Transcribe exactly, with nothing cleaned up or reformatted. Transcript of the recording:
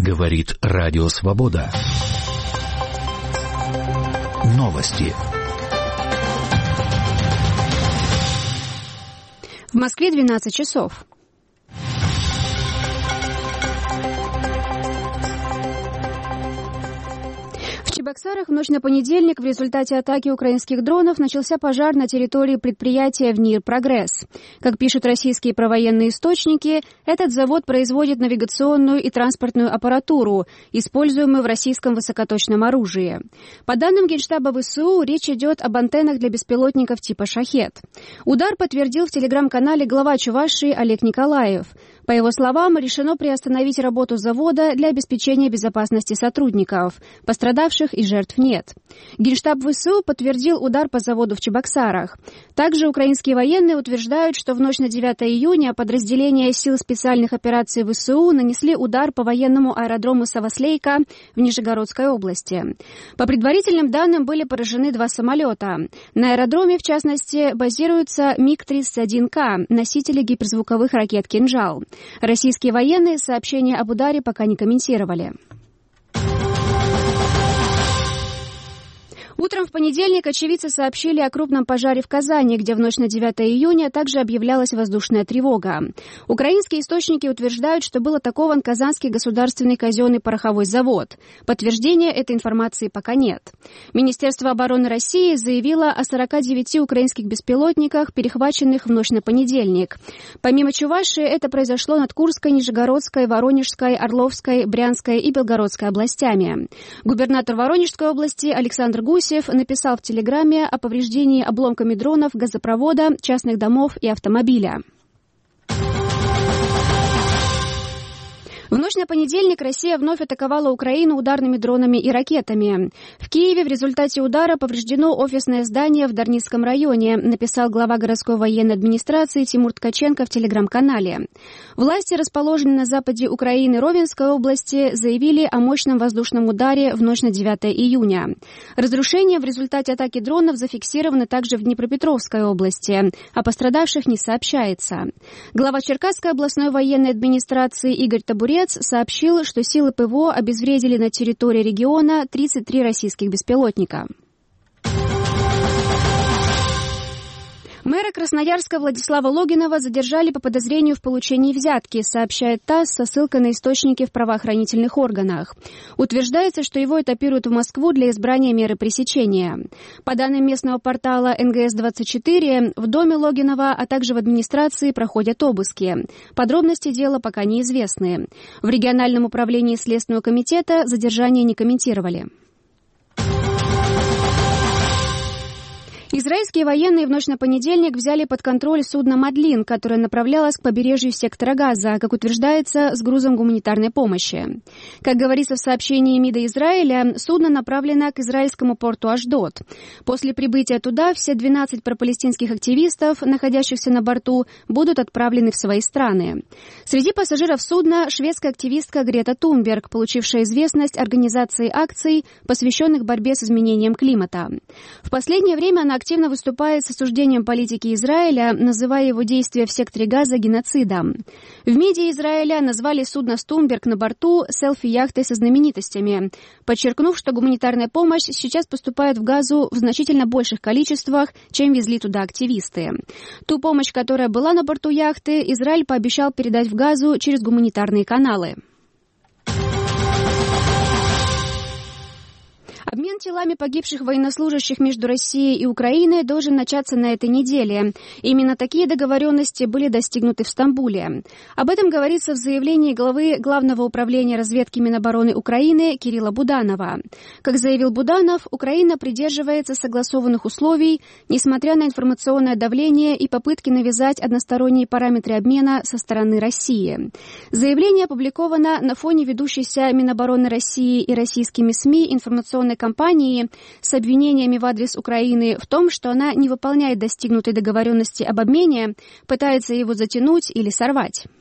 Говорит Радио Свобода. Новости. В Москве двенадцать часов. В Чебоксарах в ночь на понедельник в результате атаки украинских дронов начался пожар на территории предприятия «ВНИР Прогресс». Как пишут российские провоенные источники, этот завод производит навигационную и транспортную аппаратуру, используемую в российском высокоточном оружии. По данным Генштаба ВСУ, речь идет об антеннах для беспилотников типа «Шахед». Удар подтвердил в телеграм-канале глава Чувашии Олег Николаев. По его словам, решено приостановить работу завода для обеспечения безопасности сотрудников. Пострадавших и жертв нет. Генштаб ВСУ подтвердил удар по заводу в Чебоксарах. Также украинские военные утверждают, что в ночь на девятое июня подразделения сил специальных операций ВСУ нанесли удар по военному аэродрому Савослейка в Нижегородской области. По предварительным данным были поражены два самолета. На аэродроме, в частности, базируются МиГ тридцать один К, носители гиперзвуковых ракет «Кинжал». Российские военные сообщения об ударе пока не комментировали. Утром в понедельник очевидцы сообщили о крупном пожаре в Казани, где в ночь на девятое июня также объявлялась воздушная тревога. Украинские источники утверждают, что был атакован Казанский государственный казенный пороховой завод. Подтверждения этой информации пока нет. Министерство обороны России заявило о сорока девяти украинских беспилотниках, перехваченных в ночь на понедельник. Помимо Чувашии, это произошло над Курской, Нижегородской, Воронежской, Орловской, Брянской и Белгородской областями. Губернатор Воронежской области Александр Гусев написал в Телеграме о повреждении обломками дронов газопровода, частных домов и автомобиля. В ночь на понедельник Россия вновь атаковала Украину ударными дронами и ракетами. В Киеве в результате удара повреждено офисное здание в Дарницком районе, написал глава городской военной администрации Тимур Ткаченко в телеграм-канале. Власти, расположенные на западе Украины Ровенской области, заявили о мощном воздушном ударе в ночь на девятое июня. Разрушения в результате атаки дронов зафиксированы также в Днепропетровской области, о пострадавших не сообщается. Глава Черкасской областной военной администрации Игорь Табурец сообщил, что силы ПВО обезвредили на территории региона тридцать три российских беспилотника. Мэра Красноярска Владислава Логинова задержали по подозрению в получении взятки, сообщает ТАСС со ссылкой на источники в правоохранительных органах. Утверждается, что его этапируют в Москву для избрания меры пресечения. По данным местного портала эн гэ эс двадцать четыре, в доме Логинова, а также в администрации проходят обыски. Подробности дела пока неизвестны. В региональном управлении Следственного комитета задержание не комментировали. Израильские военные в ночь на понедельник взяли под контроль судно «Мадлин», которое направлялось к побережью сектора Газа, как утверждается, с грузом гуманитарной помощи. Как говорится в сообщении МИДа Израиля, судно направлено к израильскому порту Ашдод. После прибытия туда все двенадцать пропалестинских активистов, находящихся на борту, будут отправлены в свои страны. Среди пассажиров судна шведская активистка Грета Тунберг, получившая известность организации акций, посвященных борьбе с изменением климата. В последнее время она активно выступает с осуждением политики Израиля, называя его действия в секторе Газа геноцидом. В МИДе Израиля назвали судно с Тунберг на борту селфи-яхтой со знаменитостями, подчеркнув, что гуманитарная помощь сейчас поступает в Газу в значительно больших количествах, чем везли туда активисты. Ту помощь, которая была на борту яхты, Израиль пообещал передать в Газу через гуманитарные каналы. Обмен телами погибших военнослужащих между Россией и Украиной должен начаться на этой неделе. Именно такие договоренности были достигнуты в Стамбуле. Об этом говорится в заявлении главы Главного управления разведки Минобороны Украины Кирилла Буданова. Как заявил Буданов, Украина придерживается согласованных условий, несмотря на информационное давление и попытки навязать односторонние параметры обмена со стороны России. Заявление опубликовано на фоне ведущейся Минобороны России и российскими СМИ информационной кампании с обвинениями в адрес Украины в том, что она не выполняет достигнутой договоренности об обмене, пытается его затянуть или сорвать.